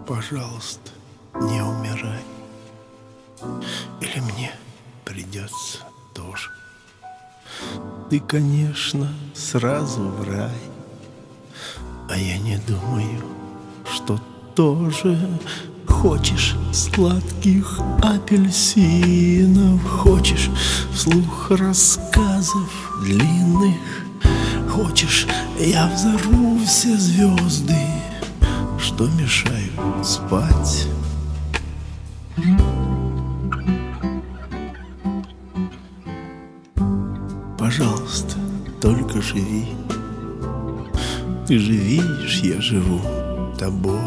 пожалуйста, не умирай. Или мне придется тоже. Ты, конечно, сразу в рай, а я не думаю, что тоже. Хочешь сладких апельсинов, хочешь вслух рассказов длинных, хочешь, я взорву все звезды, что мешают спать. Пожалуйста, только живи. Ты же видишь, я живу тобой.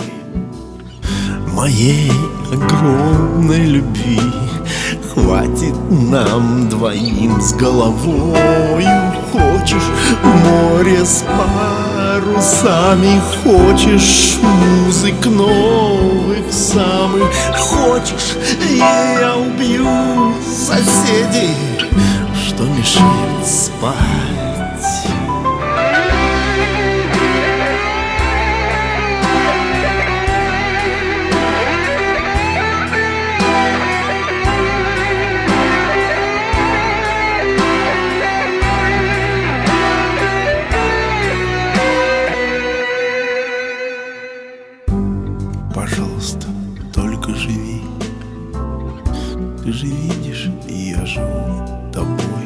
Моей огромной любви хватит нам двоим с головою. Хочешь море с парусами, хочешь музык новых самых, хочешь, я убью соседей, что мешает спать. Пожалуйста, только живи. Ты же видишь, я живу тобой.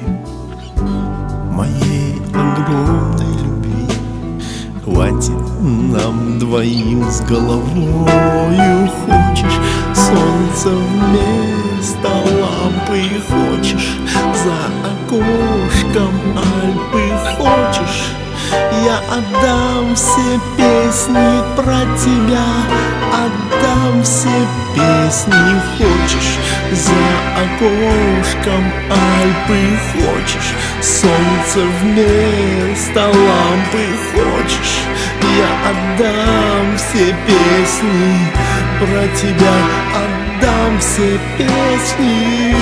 Моей огромной любви хватит нам двоим с головою. Хочешь солнце вместо лампы, хочешь за окошком Альпы, хочешь, я отдам все песни про тебя, отдам все песни. Хочешь за окошком Альпы, хочешь солнце вместо лампы, хочешь, я отдам все песни про тебя, отдам все песни.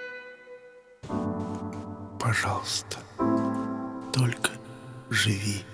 Пожалуйста, только живи.